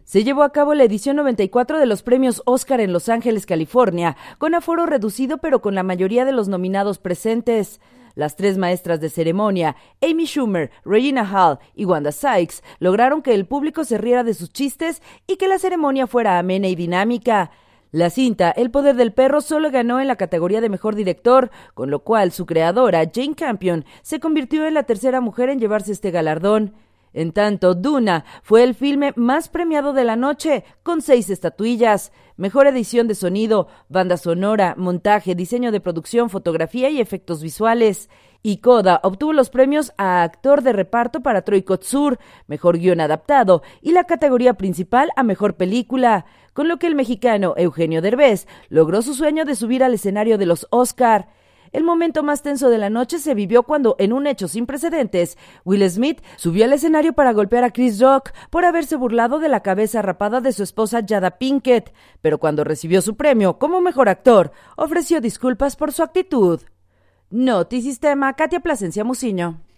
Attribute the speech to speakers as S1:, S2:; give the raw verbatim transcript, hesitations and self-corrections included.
S1: Se llevó a cabo la edición noventa y cuatro de los premios Oscar en Los Ángeles, California, con aforo reducido pero con la mayoría de los nominados presentes. Las tres maestras de ceremonia, Amy Schumer, Regina Hall y Wanda Sykes, lograron que el público se riera de sus chistes y que la ceremonia fuera amena y dinámica. La cinta El poder del perro solo ganó en la categoría de mejor director, con lo cual su creadora, Jane Campion, se convirtió en la tercera mujer en llevarse este galardón. En tanto, Duna fue el filme más premiado de la noche, con seis estatuillas: mejor edición de sonido, banda sonora, montaje, diseño de producción, fotografía y efectos visuales. Y Coda obtuvo los premios a actor de reparto para Troy Kotsur, mejor guión adaptado, y la categoría principal a mejor película, con lo que el mexicano Eugenio Derbez logró su sueño de subir al escenario de los Oscar. El momento más tenso de la noche se vivió cuando, en un hecho sin precedentes, Will Smith subió al escenario para golpear a Chris Rock por haberse burlado de la cabeza rapada de su esposa Jada Pinkett, pero cuando recibió su premio como mejor actor, ofreció disculpas por su actitud. Notisistema, Katia Plasencia Muciño.